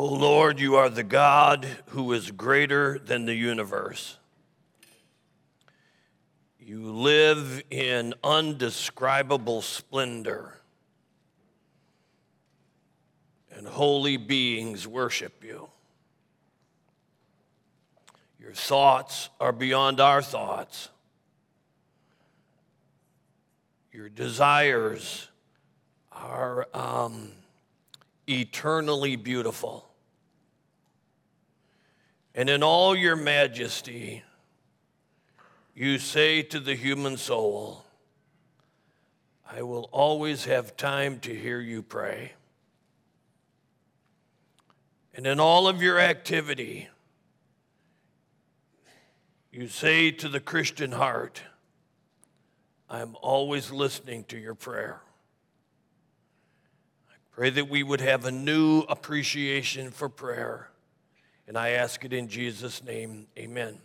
Lord, you are the God who is greater than the universe. You live in undescribable splendor, and holy beings worship you. Your thoughts are beyond our thoughts. Your desires are eternally beautiful. And in all your majesty, you say to the human soul, I will always have time to hear you pray. And in all of your activity, you say to the Christian heart, I'm always listening to your prayer. I pray that we would have a new appreciation for prayer. And I ask it in Jesus' name, amen.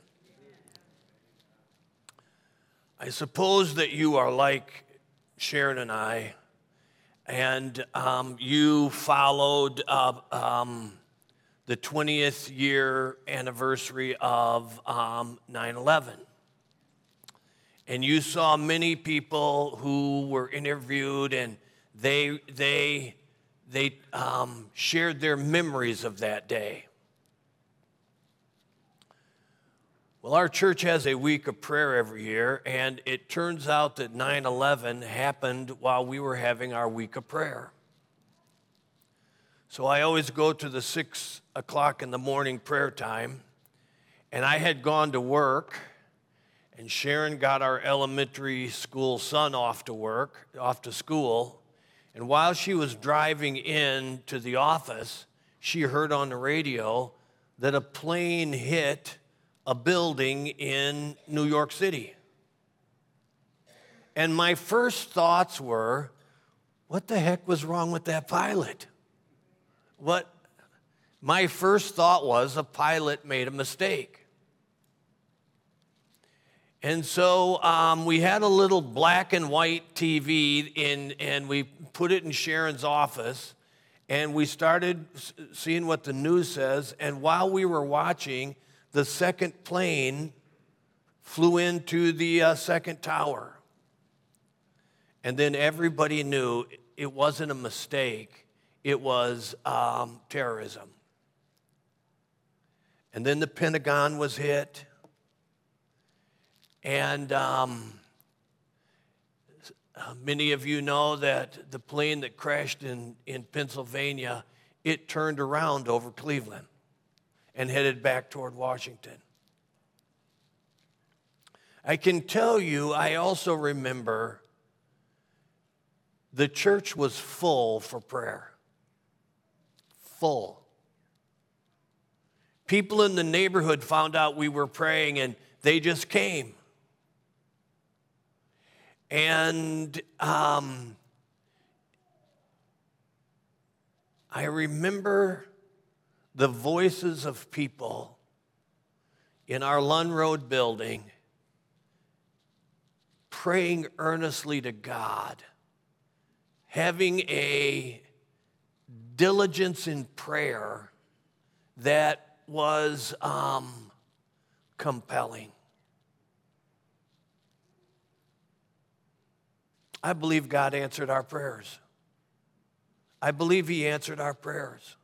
I suppose that you are like Sharon and I, and you followed the 20th year anniversary of 9/11. And you saw many people who were interviewed, and they shared their memories of that day. Well, our church has a week of prayer every year, and it turns out that 9/11 happened while we were having our week of prayer. So I always go to the 6 o'clock in the morning prayer time, and I had gone to work, and Sharon got our elementary school son off to school, and while she was driving in to the office, she heard on the radio that a plane hit a building in New York City. And my first thoughts were, what the heck was wrong with that pilot? My first thought was a pilot made a mistake. And so we had a little black and white TV and we put it in Sharon's office, and we started seeing what the news says, and while we were watching, the second plane flew into the second tower. And then everybody knew it wasn't a mistake, it was terrorism. And then the Pentagon was hit. And many of you know that the plane that crashed in Pennsylvania, it turned around over Cleveland and headed back toward Washington. I can tell you, I also remember the church was full for prayer. Full. People in the neighborhood found out we were praying, and they just came. And I remember the voices of people in our Lund Road building praying earnestly to God, having a diligence in prayer that was compelling. I believe God answered our prayers. I believe He answered our prayers.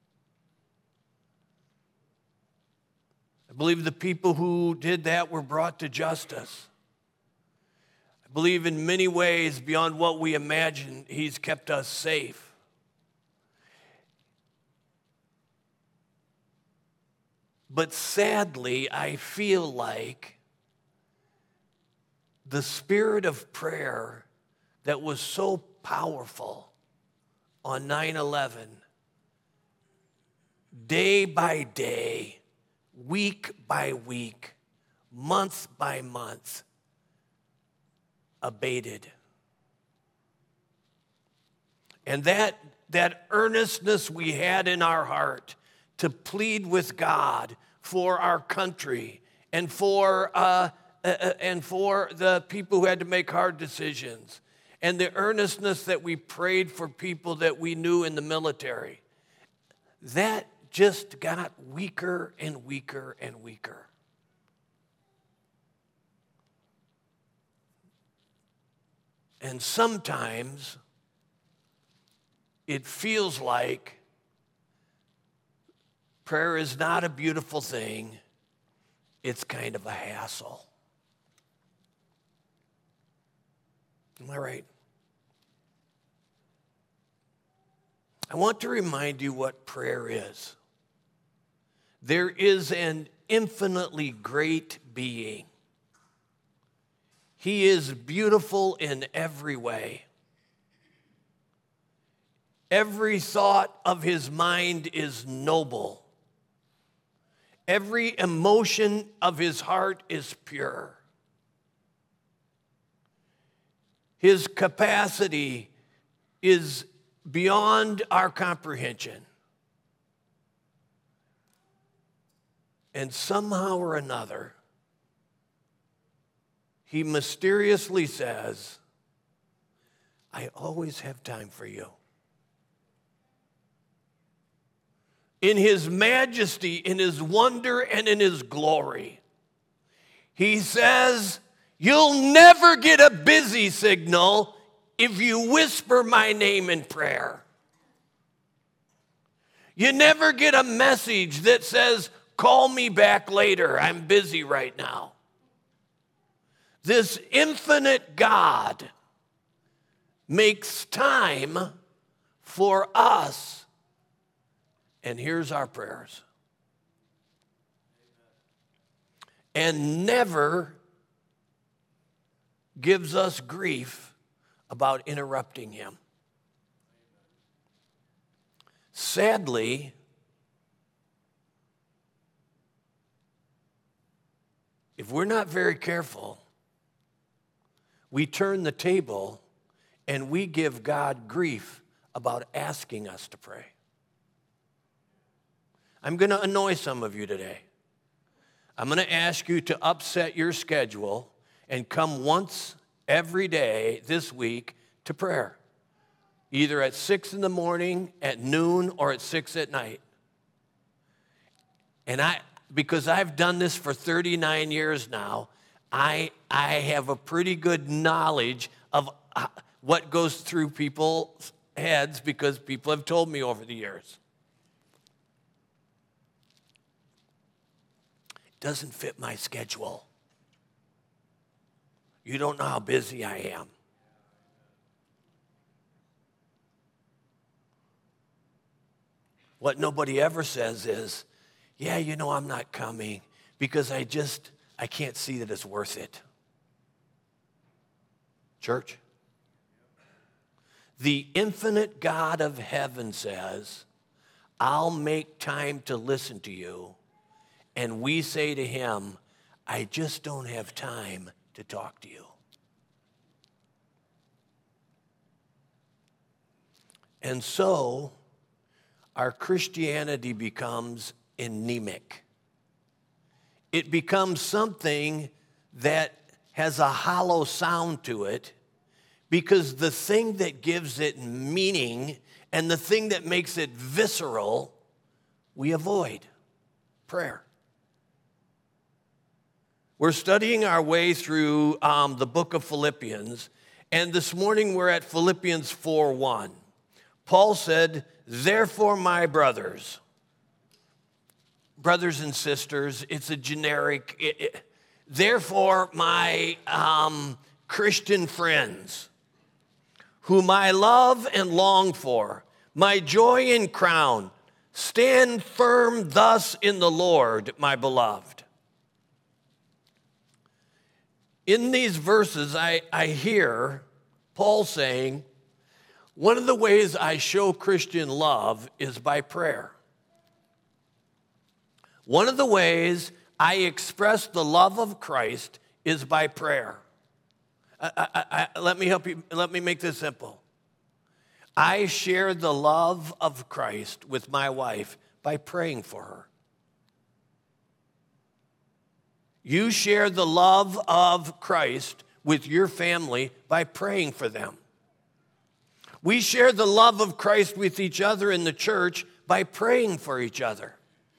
I believe the people who did that were brought to justice. I believe in many ways, beyond what we imagine, He's kept us safe. But sadly, I feel like the spirit of prayer that was so powerful on 9/11, day by day, week by week, month by month, abated. And that earnestness we had in our heart to plead with God for our country and for the people who had to make hard decisions, and the earnestness that we prayed for people that we knew in the military, that just got weaker and weaker and weaker. And sometimes it feels like prayer is not a beautiful thing. It's kind of a hassle. Am I right? I want to remind you what prayer is. There is an infinitely great being. He is beautiful in every way. Every thought of his mind is noble. Every emotion of his heart is pure. His capacity is beyond our comprehension. And somehow or another, he mysteriously says, I always have time for you. In his majesty, in his wonder, and in his glory, he says, you'll never get a busy signal if you whisper my name in prayer. You never get a message that says, call me back later, I'm busy right now. This infinite God makes time for us. And here's our prayers. And never gives us grief about interrupting him. Sadly, if we're not very careful, we turn the table and we give God grief about asking us to pray. I'm going to annoy some of you today. I'm going to ask you to upset your schedule and come once every day this week to prayer, either at 6 in the morning, at noon, or at 6 at night. And because I've done this for 39 years now, I have a pretty good knowledge of what goes through people's heads because people have told me over the years. It doesn't fit my schedule. You don't know how busy I am. What nobody ever says is, yeah, you know, I'm not coming because I can't see that it's worth it. Church, the infinite God of heaven says, I'll make time to listen to you. And we say to him, I just don't have time to talk to you. And so our Christianity becomes anemic. It becomes something that has a hollow sound to it because the thing that gives it meaning and the thing that makes it visceral, we avoid: prayer. We're studying our way through the book of Philippians, and this morning we're at Philippians 4:1. Paul said, therefore, my brothers and sisters, it's a generic, therefore, my Christian friends, whom I love and long for, my joy and crown, stand firm thus in the Lord, my beloved. In these verses, I hear Paul saying, one of the ways I show Christian love is by prayer. One of the ways I express the love of Christ is by prayer. Let me help you. Let me make this simple. I share the love of Christ with my wife by praying for her. You share the love of Christ with your family by praying for them. We share the love of Christ with each other in the church by praying for each other.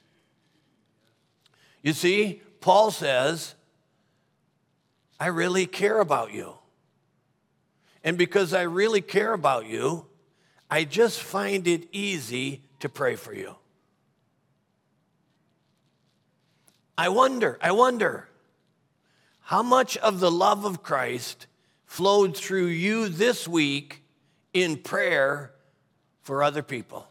You see, Paul says, I really care about you. And because I really care about you, I just find it easy to pray for you. I wonder, how much of the love of Christ flowed through you this week in prayer for other people?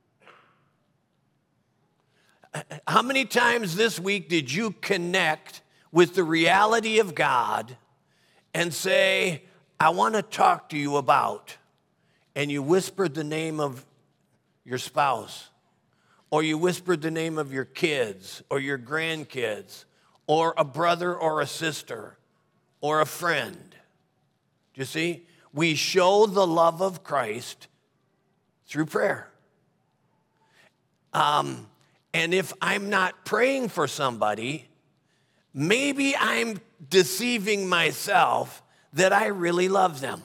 How many times this week did you connect with the reality of God and say, I want to talk to you about, and you whispered the name of your spouse, or you whispered the name of your kids or your grandkids, or a brother or a sister or a friend? Do you see? We show the love of Christ through prayer. And if I'm not praying for somebody, maybe I'm deceiving myself that I really love them.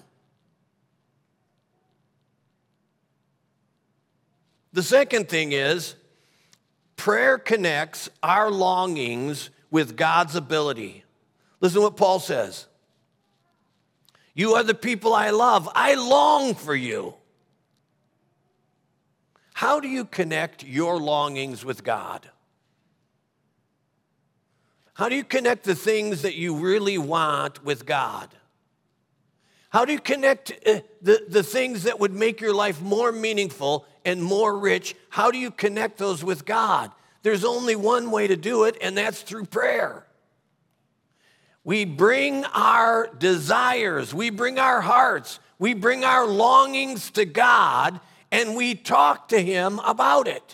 The second thing is, prayer connects our longings with God's ability. Listen to what Paul says. You are the people I love. I long for you. How do you connect your longings with God? How do you connect the things that you really want with God? How do you connect the things that would make your life more meaningful and more rich? How do you connect those with God? There's only one way to do it, and that's through prayer. We bring our desires, we bring our hearts, we bring our longings to God, and we talk to Him about it.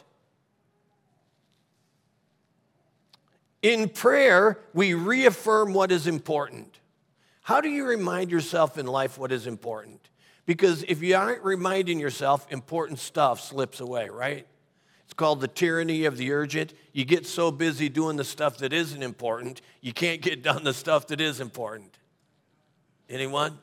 In prayer, we reaffirm what is important. How do you remind yourself in life what is important? Because if you aren't reminding yourself, important stuff slips away, right? It's called the tyranny of the urgent. You get so busy doing the stuff that isn't important, you can't get done the stuff that is important. Anyone?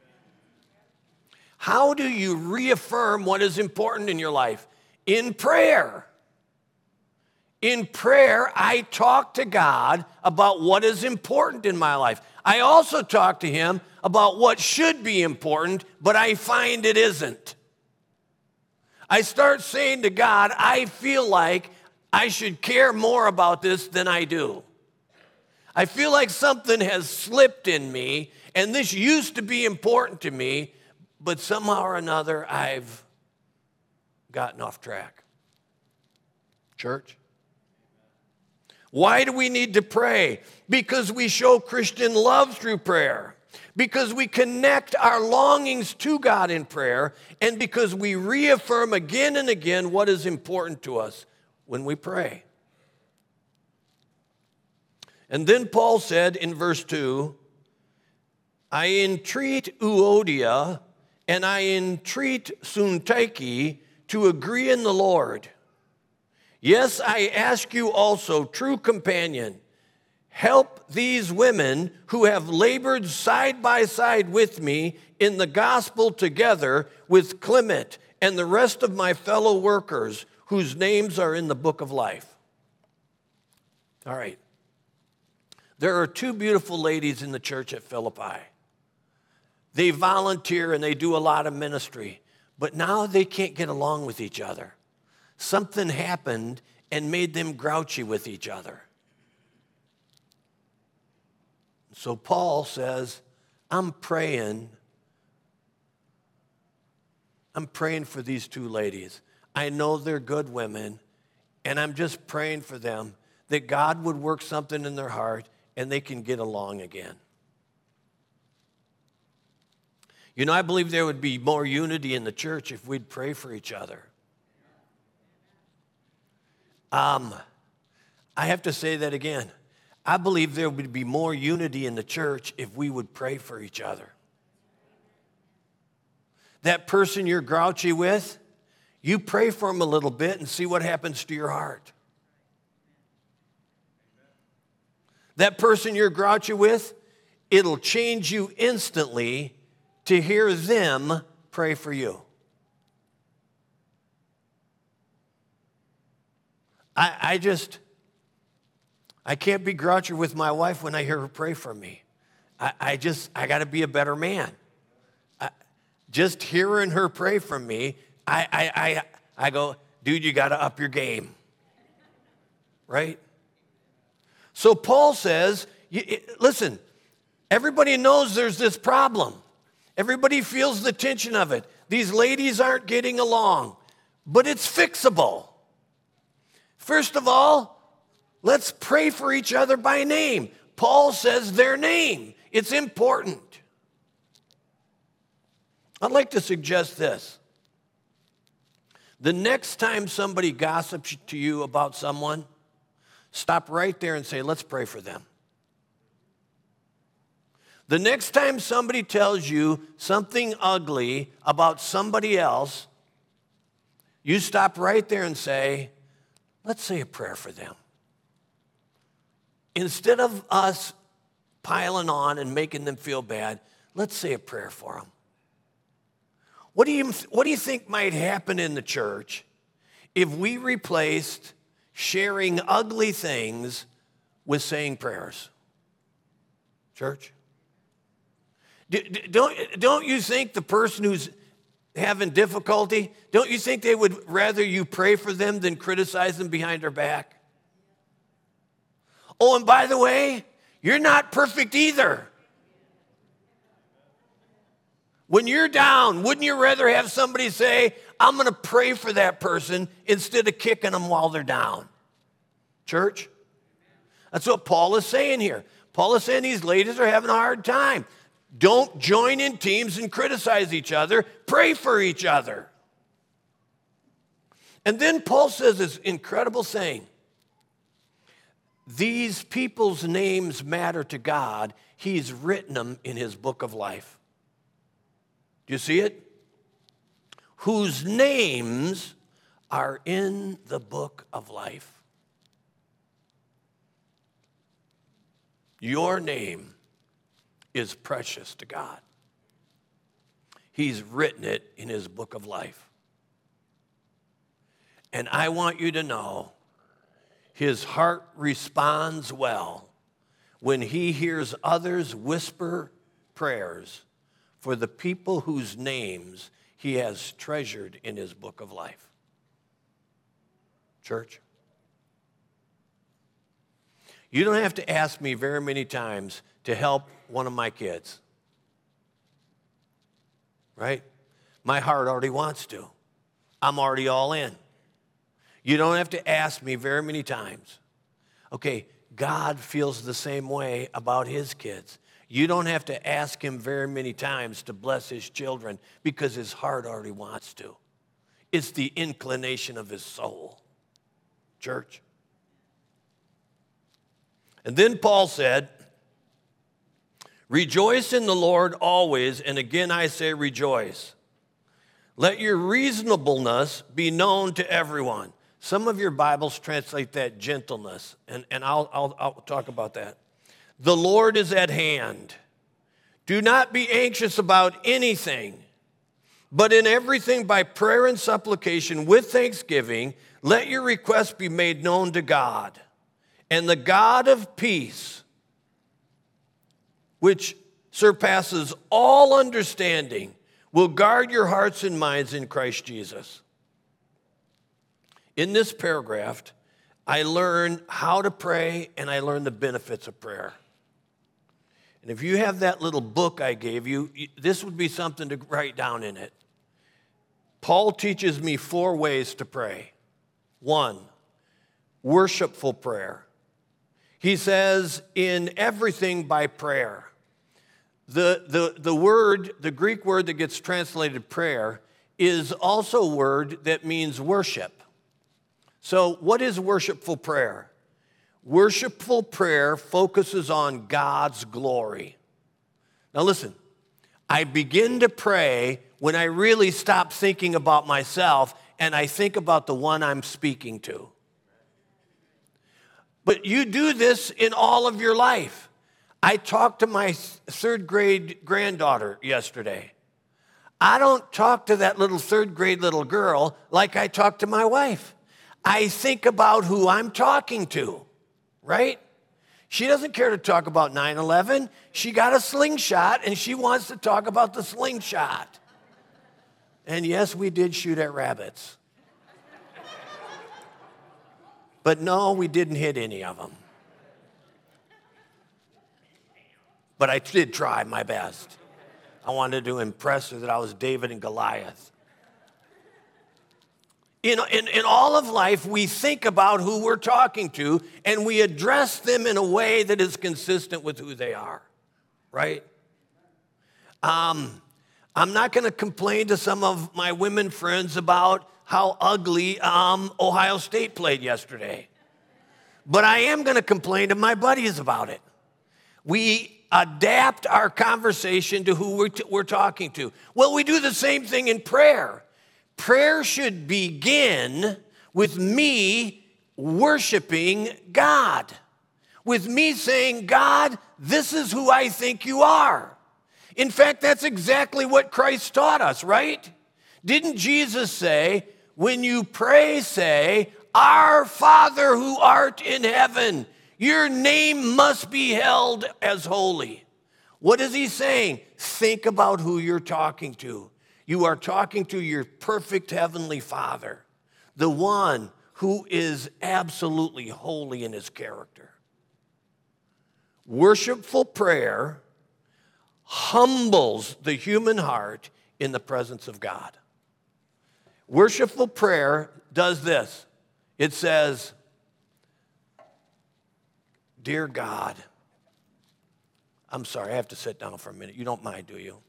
How do you reaffirm what is important in your life? In prayer. In prayer, I talk to God about what is important in my life. I also talk to Him about what should be important, but I find it isn't. I start saying to God, I feel like I should care more about this than I do. I feel like something has slipped in me, and this used to be important to me, but somehow or another I've gotten off track. Church? Why do we need to pray? Because we show Christian love through prayer. Because we connect our longings to God in prayer. And because we reaffirm again and again what is important to us when we pray. And then Paul said in verse 2, I entreat Euodia and I entreat Syntyche to agree in the Lord. Yes, I ask you also, true companion, help these women who have labored side by side with me in the gospel together with Clement and the rest of my fellow workers whose names are in the book of life. All right. There are two beautiful ladies in the church at Philippi. They volunteer and they do a lot of ministry, but now they can't get along with each other. Something happened and made them grouchy with each other. So Paul says, I'm praying for these two ladies. I know they're good women, and I'm just praying for them that God would work something in their heart and they can get along again. You know, I believe there would be more unity in the church if we'd pray for each other. I have to say that again. I believe there would be more unity in the church if we would pray for each other. That person you're grouchy with, you pray for them a little bit and see what happens to your heart. That person you're grouchy with, it'll change you instantly to hear them pray for you. I can't be grouchy with my wife when I hear her pray for me. I got to be a better man. Just hearing her pray for me, I go, dude, you got to up your game, right? So Paul says, listen, everybody knows there's this problem. Everybody feels the tension of it. These ladies aren't getting along, but it's fixable. First of all, let's pray for each other by name. Paul says their name. It's important. I'd like to suggest this. The next time somebody gossips to you about someone, stop right there and say, let's pray for them. The next time somebody tells you something ugly about somebody else, you stop right there and say, let's say a prayer for them. Instead of us piling on and making them feel bad, let's say a prayer for them. What do you think might happen in the church if we replaced sharing ugly things with saying prayers? Church? Don't you think the person who's having difficulty, don't you think they would rather you pray for them than criticize them behind their back? Oh, and by the way, you're not perfect either. When you're down, wouldn't you rather have somebody say, I'm going to pray for that person instead of kicking them while they're down? Church? That's what Paul is saying here. Paul is saying these ladies are having a hard time. Don't join in teams and criticize each other. Pray for each other. And then Paul says this incredible saying. These people's names matter to God. He's written them in his book of life. Do you see it? Whose names are in the book of life. Your name is precious to God. He's written it in his book of life. And I want you to know his heart responds well when he hears others whisper prayers for the people whose names he has treasured in his book of life. Church, you don't have to ask me very many times to help one of my kids, right? My heart already wants to. I'm already all in. You don't have to ask me very many times. Okay, God feels the same way about his kids. You don't have to ask him very many times to bless his children because his heart already wants to. It's the inclination of his soul. Church. And then Paul said, rejoice in the Lord always, and again I say rejoice. Let your reasonableness be known to everyone. Some of your Bibles translate that gentleness, and I'll talk about that. The Lord is at hand. Do not be anxious about anything, but in everything by prayer and supplication with thanksgiving, let your requests be made known to God. And the God of peace, which surpasses all understanding, will guard your hearts and minds in Christ Jesus. In this paragraph, I learn how to pray and I learn the benefits of prayer. And if you have that little book I gave you, this would be something to write down in it. Paul teaches me 4 ways to pray. 1, worshipful prayer. He says, in everything by prayer. The Greek word that gets translated prayer is also a word that means worship. So what is worshipful prayer? Worshipful prayer focuses on God's glory. Now listen, I begin to pray when I really stop thinking about myself and I think about the one I'm speaking to. But you do this in all of your life. I talked to my 3rd grade granddaughter yesterday. I don't talk to that little 3rd grade little girl like I talk to my wife. I think about who I'm talking to, right? She doesn't care to talk about 9/11. She got a slingshot, and she wants to talk about the slingshot. And yes, we did shoot at rabbits. But no, we didn't hit any of them. But I did try my best. I wanted to impress her that I was David and Goliath. In all of life, we think about who we're talking to, and we address them in a way that is consistent with who they are, right? I'm not going to complain to some of my women friends about how ugly Ohio State played yesterday. But I am going to complain to my buddies about it. We adapt our conversation to who we're talking to. Well, we do the same thing in prayer. Prayer should begin with me worshiping God, with me saying, God, this is who I think you are. In fact, that's exactly what Christ taught us, right? Didn't Jesus say, when you pray, say, Our Father who art in heaven, your name must be held as holy. What is he saying? Think about who you're talking to. You are talking to your perfect heavenly Father, the one who is absolutely holy in his character. Worshipful prayer humbles the human heart in the presence of God. Worshipful prayer does this. It says, Dear God, I'm sorry, I have to sit down for a minute. You don't mind, do you?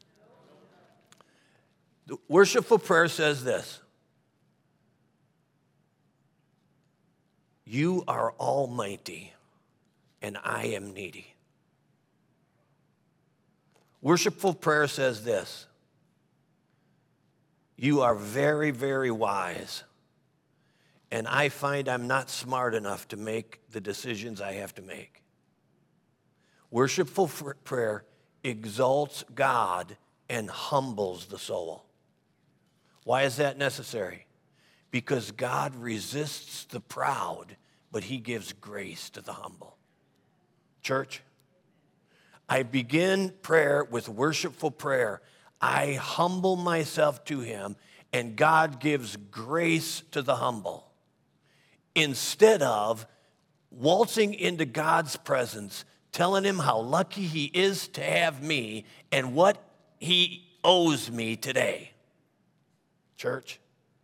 The worshipful prayer says this. You are almighty, and I am needy. Worshipful prayer says this. You are very, very wise, and I find I'm not smart enough to make the decisions I have to make. Worshipful prayer exalts God and humbles the soul. Why is that necessary? Because God resists the proud, but he gives grace to the humble. Church, I begin prayer with worshipful prayer. I humble myself to him, and God gives grace to the humble. Instead of waltzing into God's presence, telling him how lucky he is to have me and what he owes me today. Church,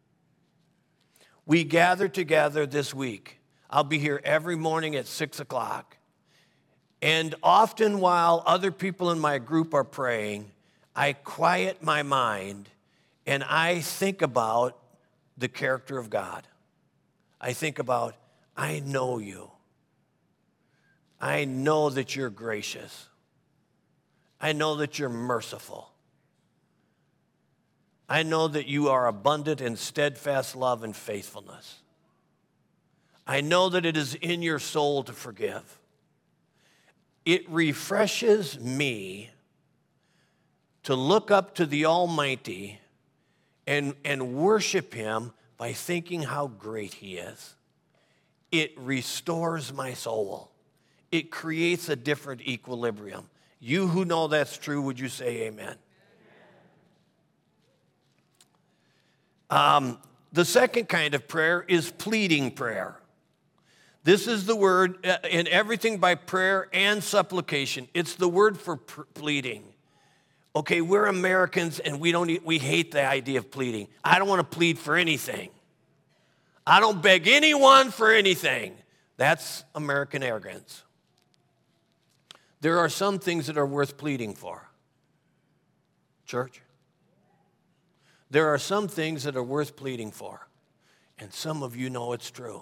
we gather together this week. I'll be here every morning at 6 o'clock. And often while other people in my group are praying, I quiet my mind and I think about the character of God. I think about, I know you. I know that you're gracious. I know that you're merciful. I know that you are abundant in steadfast love and faithfulness. I know that it is in your soul to forgive. It refreshes me to look up to the Almighty and worship him by thinking how great he is. It restores my soul. It creates a different equilibrium. You who know that's true, would you say amen? The second kind of prayer is pleading prayer. This is the word in everything by prayer and supplication. It's the word for pleading. Okay, we're Americans and we hate the idea of pleading. I don't want to plead for anything. I don't beg anyone for anything. That's American arrogance. There are some things that are worth pleading for. Church? There are some things that are worth pleading for, and some of you know it's true.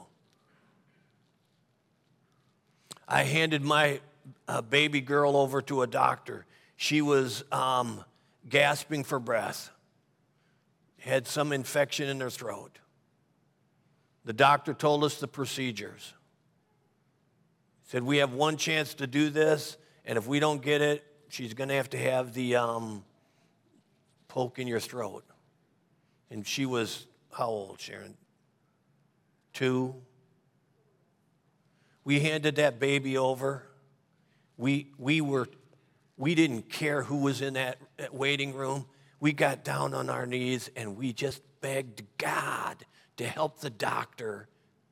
I handed my baby girl over to a doctor. She was gasping for breath, had some infection in her throat. The doctor told us the procedures. He said, we have one chance to do this, and if we don't get it, she's going to have the poke in your throat. And she was, how old, Sharon? 2. We handed that baby over. We didn't care who was in that waiting room. We got down on our knees and we just begged God to help the doctor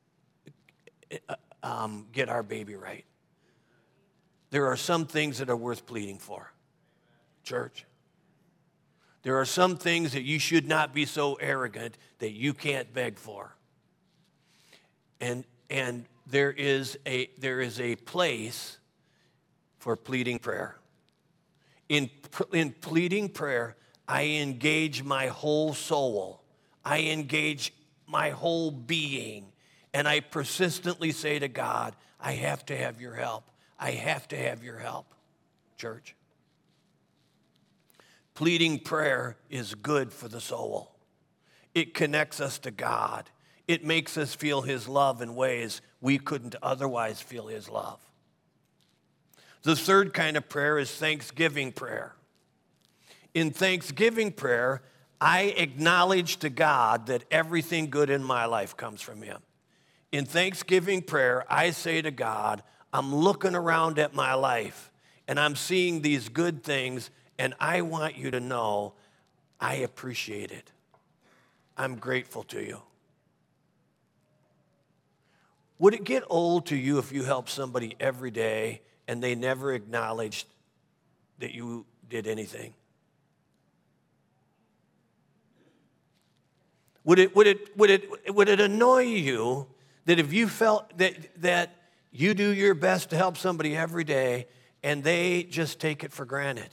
get our baby right. There are some things that are worth pleading for, church. There are some things that you should not be so arrogant that you can't beg for. And there is a place for pleading prayer. In pleading prayer, I engage my whole soul. I engage my whole being. And I persistently say to God, I have to have your help. I have to have your help, church. Pleading prayer is good for the soul. It connects us to God. It makes us feel his love in ways we couldn't otherwise feel his love. The third kind of prayer is thanksgiving prayer. In thanksgiving prayer, I acknowledge to God that everything good in my life comes from him. In thanksgiving prayer, I say to God, I'm looking around at my life and I'm seeing these good things, and I want you to know I appreciate it. I'm grateful to you. Would it get old to you if you helped somebody every day and they never acknowledged that you did anything? Would it annoy you that if you felt that you do your best to help somebody every day and they just take it for granted?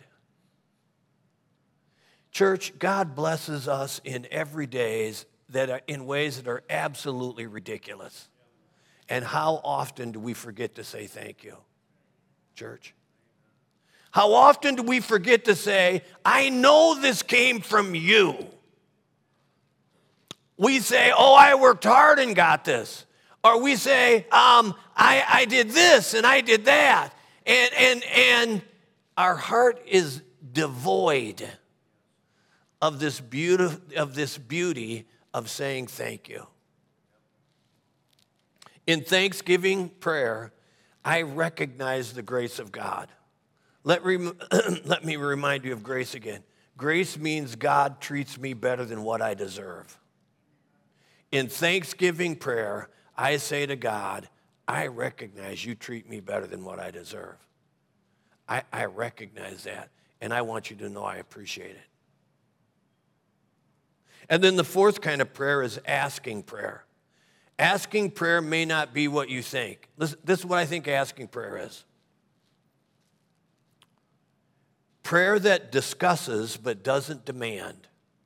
Church, God blesses us in every days in ways that are absolutely ridiculous. And how often do we forget to say thank you, church? How often do we forget to say, I know this came from you? We say, oh, I worked hard and got this. Or we say, I did this and I did that. And our heart is devoid of this beauty of saying thank you. In thanksgiving prayer, I recognize the grace of God. Let me remind you of grace again. Grace means God treats me better than what I deserve. In thanksgiving prayer, I say to God, I recognize you treat me better than what I deserve. I recognize that, and I want you to know I appreciate it. And then the fourth kind of prayer is asking prayer. Asking prayer may not be what you think. This is what I think asking prayer is. Prayer that discusses but doesn't demand.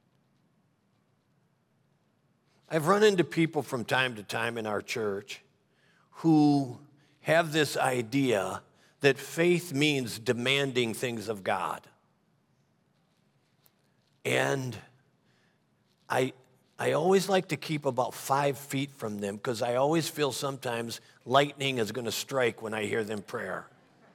I've run into people from time to time in our church who have this idea that faith means demanding things of God. And I always like to keep about 5 feet from them because I always feel sometimes lightning is going to strike when I hear them prayer.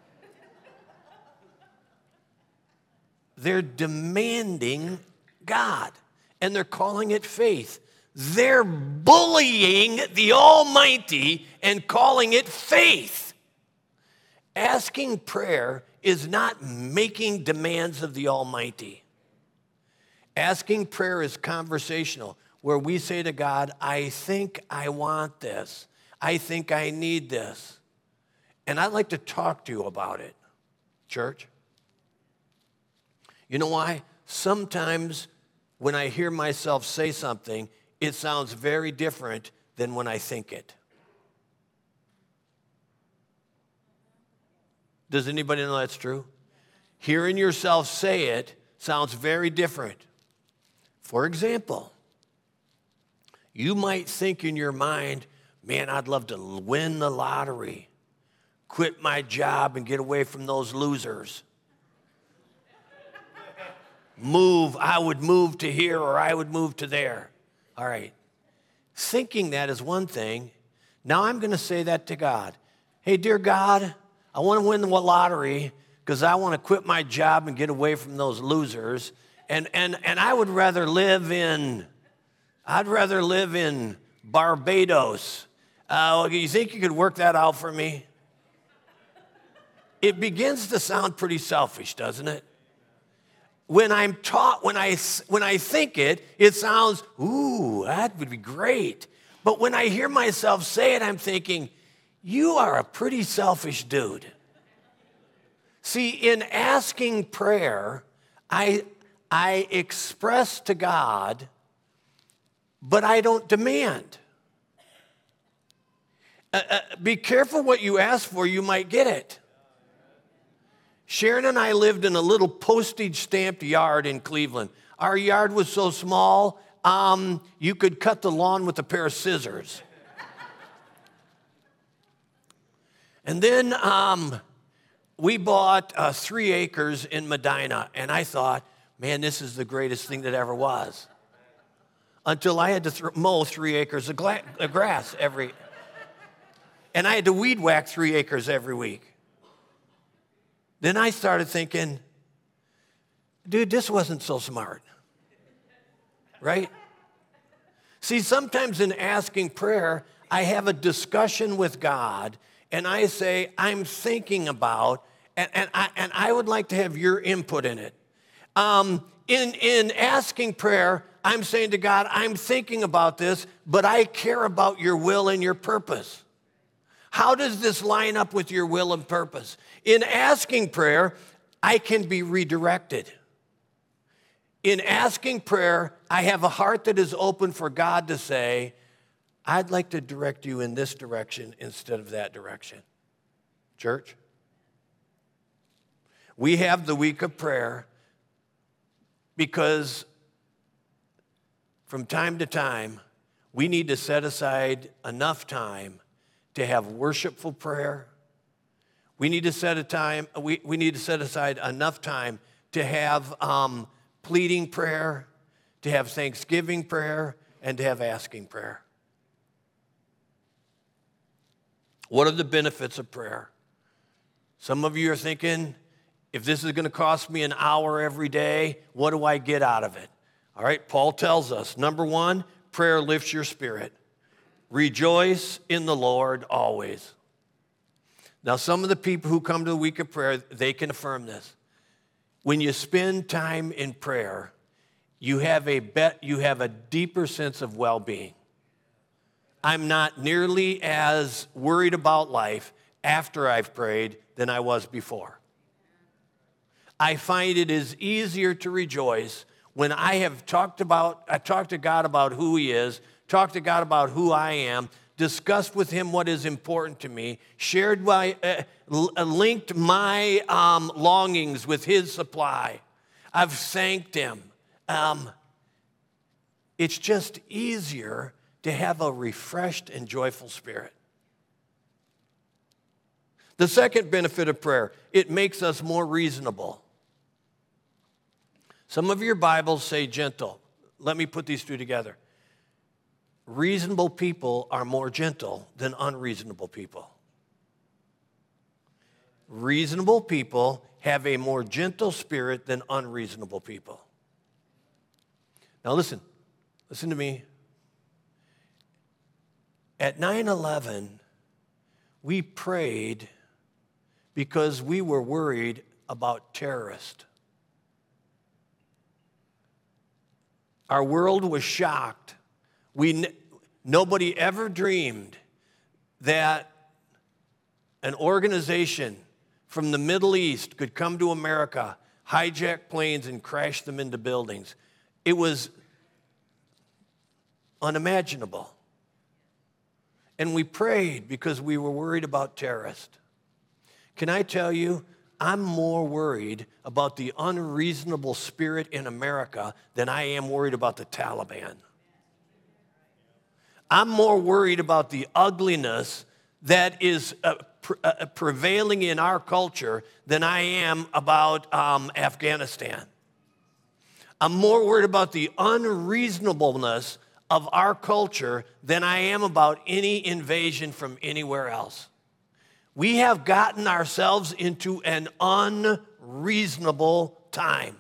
They're demanding God, and they're calling it faith. They're bullying the Almighty and calling it faith. Asking prayer is not making demands of the Almighty. Asking prayer is conversational, where we say to God, I think I want this. I think I need this. And I'd like to talk to you about it, church. You know why? Sometimes when I hear myself say something, it sounds very different than when I think it. Does anybody know that's true? Hearing yourself say it sounds very different. For example, you might think in your mind, man, I'd love to win the lottery, quit my job and get away from those losers. I would move to here or I would move to there. All right. Thinking that is one thing. Now I'm going to say that to God. Hey, dear God, I want to win the lottery because I want to quit my job and get away from those losers. And I would rather live in Barbados. You think you could work that out for me? It begins to sound pretty selfish, doesn't it? When I'm taught, when I think it, it sounds, ooh, that would be great. But when I hear myself say it, I'm thinking, you are a pretty selfish dude. See, in asking prayer, I express to God, but I don't demand. Be careful what you ask for, you might get it. Sharon and I lived in a little postage-stamped yard in Cleveland. Our yard was so small, you could cut the lawn with a pair of scissors. And then we bought 3 acres in Medina, and I thought, man, this is the greatest thing that ever was. Until I had to mow 3 acres of grass and I had to weed whack 3 acres every week. Then I started thinking, dude, this wasn't so smart, right? See, sometimes in asking prayer, I have a discussion with God, and I say, I'm thinking about, and I would like to have your input in it. In asking prayer, I'm saying to God, I'm thinking about this, but I care about your will and your purpose. How does this line up with your will and purpose? In asking prayer, I can be redirected. In asking prayer, I have a heart that is open for God to say, I'd like to direct you in this direction instead of that direction. Church, we have the week of prayer because from time to time, we need to set aside enough time to have worshipful prayer. We need to set aside enough time to have pleading prayer, to have thanksgiving prayer, and to have asking prayer. What are the benefits of prayer? Some of you are thinking, if this is going to cost me an hour every day, what do I get out of it? All right, Paul tells us, number 1, prayer lifts your spirit. Rejoice in the Lord always. Now, some of the people who come to the week of prayer, they can affirm this. When you spend time in prayer, you have a deeper sense of well-being. I'm not nearly as worried about life after I've prayed than I was before. I find it is easier to rejoice when I have talked to God about who He is, talked to God about who I am, discussed with Him what is important to me, linked my longings with His supply. I've thanked Him. It's just easier to have a refreshed and joyful spirit. The second benefit of prayer, it makes us more reasonable. Some of your Bibles say gentle. Let me put these two together. Reasonable people are more gentle than unreasonable people. Reasonable people have a more gentle spirit than unreasonable people. Now listen to me. At 9/11, we prayed because we were worried about terrorists. Our world was shocked. Nobody ever dreamed that an organization from the Middle East could come to America, hijack planes, and crash them into buildings. It was unimaginable. And we prayed because we were worried about terrorists. Can I tell you, I'm more worried about the unreasonable spirit in America than I am worried about the Taliban. I'm more worried about the ugliness that is prevailing in our culture than I am about Afghanistan. I'm more worried about the unreasonableness of our culture than I am about any invasion from anywhere else. We have gotten ourselves into an unreasonable time.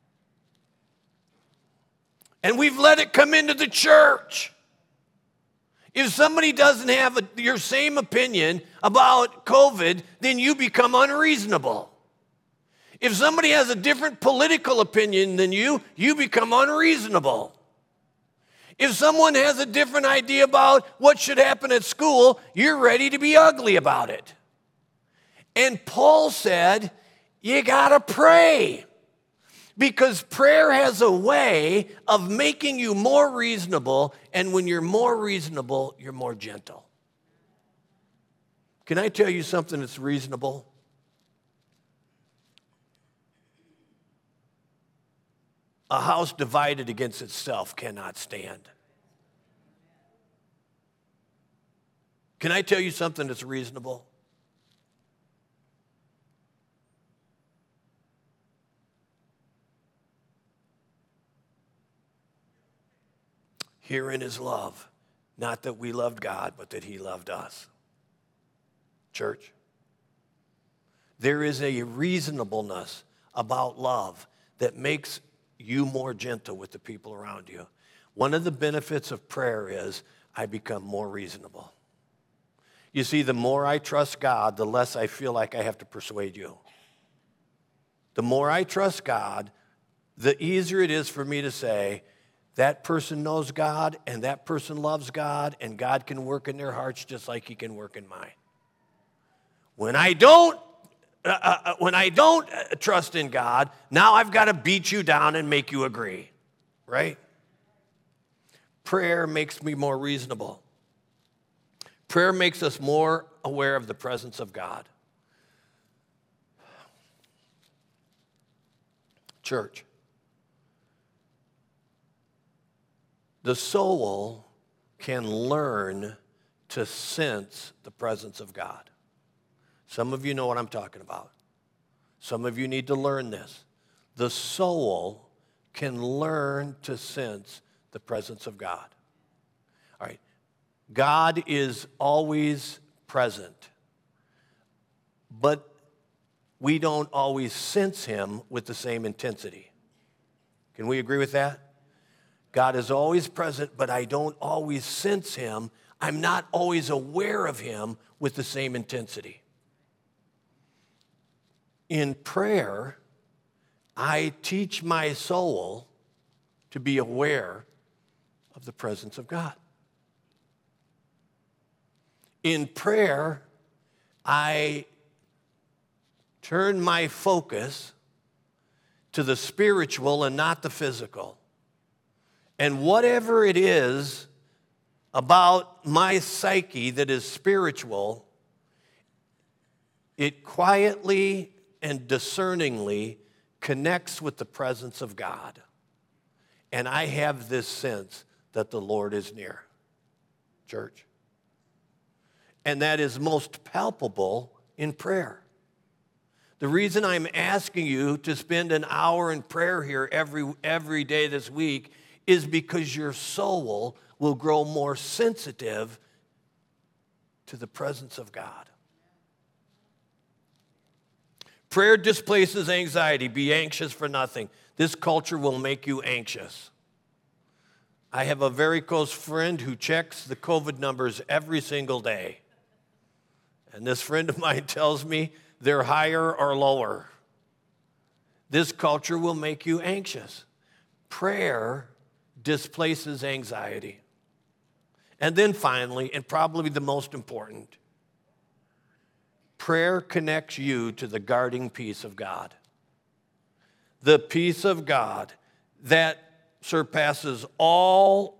And we've let it come into the church. If somebody doesn't have your same opinion about COVID, then you become unreasonable. If somebody has a different political opinion than you become unreasonable. If someone has a different idea about what should happen at school, you're ready to be ugly about it. And Paul said, you gotta pray. Because prayer has a way of making you more reasonable, and when you're more reasonable, you're more gentle. Can I tell you something that's reasonable? A house divided against itself cannot stand. Can I tell you something that's reasonable? Herein is love, not that we loved God, but that he loved us. Church, there is a reasonableness about love that makes you more gentle with the people around you. One of the benefits of prayer is I become more reasonable. You see, the more I trust God, the less I feel like I have to persuade you. The more I trust God, the easier it is for me to say, that person knows God, and that person loves God, and God can work in their hearts just like he can work in mine. When I don't trust in God, now I've got to beat you down and make you agree, right? Prayer makes me more reasonable. Prayer makes us more aware of the presence of God. Church, the soul can learn to sense the presence of God. Some of you know what I'm talking about. Some of you need to learn this. The soul can learn to sense the presence of God. All right. God is always present, but we don't always sense him with the same intensity. Can we agree with that? God is always present, but I don't always sense him. I'm not always aware of him with the same intensity. In prayer, I teach my soul to be aware of the presence of God. In prayer, I turn my focus to the spiritual and not the physical. And whatever it is about my psyche that is spiritual, it quietly and discerningly connects with the presence of God. And I have this sense that the Lord is near, church. And that is most palpable in prayer. The reason I'm asking you to spend an hour in prayer here every day this week is because your soul will grow more sensitive to the presence of God. Prayer displaces anxiety. Be anxious for nothing. This culture will make you anxious. I have a very close friend who checks the COVID numbers every single day. And this friend of mine tells me they're higher or lower. This culture will make you anxious. Prayer displaces anxiety. And then finally, and probably the most important, prayer connects you to the guarding peace of God. The peace of God that surpasses all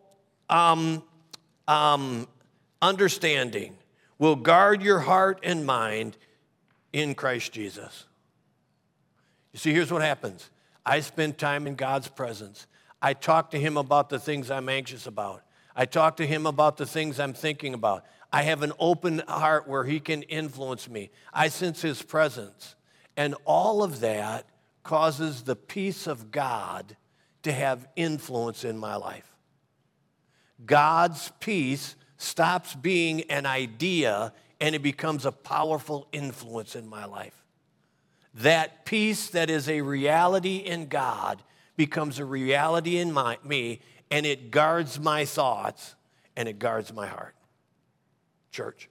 understanding will guard your heart and mind in Christ Jesus. You see, here's what happens. I spend time in God's presence. I talk to him about the things I'm anxious about. I talk to him about the things I'm thinking about. I have an open heart where he can influence me. I sense his presence. And all of that causes the peace of God to have influence in my life. God's peace stops being an idea and it becomes a powerful influence in my life. That peace that is a reality in God becomes a reality in me, and it guards my thoughts and it guards my heart. church.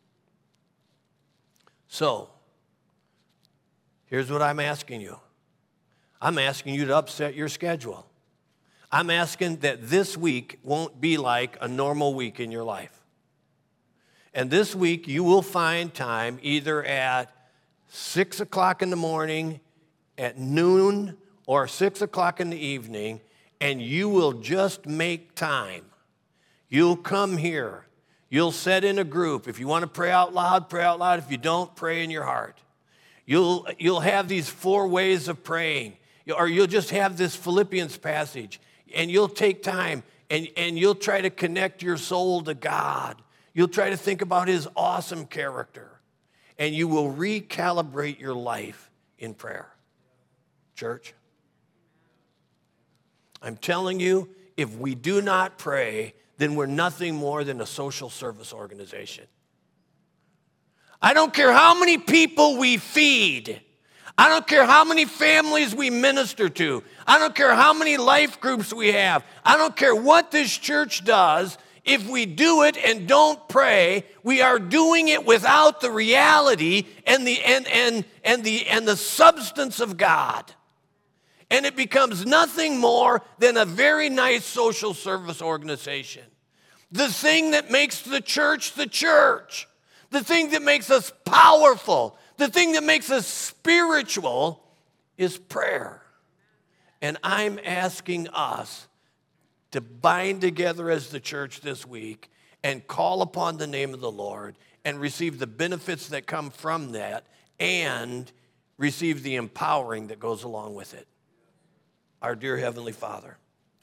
So, here's what I'm asking you. I'm asking you to upset your schedule. I'm asking that this week won't be like a normal week in your life. And this week you will find time either at 6 o'clock in the morning, at noon, or 6 o'clock in the evening, and you will just make time. You'll come here. You'll sit in a group. If you want to pray out loud, pray out loud. If you don't, pray in your heart. You'll have these 4 ways of praying, or you'll just have this Philippians passage, and you'll take time, and you'll try to connect your soul to God. You'll try to think about his awesome character, and you will recalibrate your life in prayer. Church, I'm telling you, if we do not pray, then we're nothing more than a social service organization. I don't care how many people we feed. I don't care how many families we minister to. I don't care how many life groups we have. I don't care what this church does. If we do it and don't pray, we are doing it without the reality and the substance of God. And it becomes nothing more than a very nice social service organization. The thing that makes the church, the thing that makes us powerful, the thing that makes us spiritual is prayer. And I'm asking us to bind together as the church this week and call upon the name of the Lord and receive the benefits that come from that and receive the empowering that goes along with it. Our dear Heavenly Father,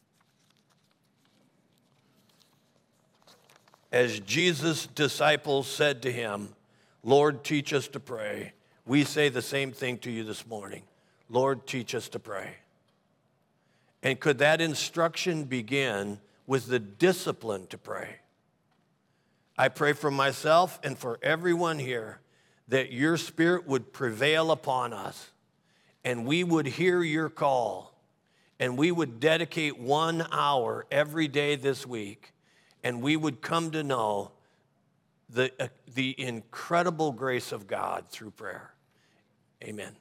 as Jesus' disciples said to him, Lord, teach us to pray, we say the same thing to you this morning. Lord, teach us to pray. And could that instruction begin with the discipline to pray? I pray for myself and for everyone here that your Spirit would prevail upon us and we would hear your call and we would dedicate 1 hour every day this week and we would come to know the incredible grace of God through prayer. Amen.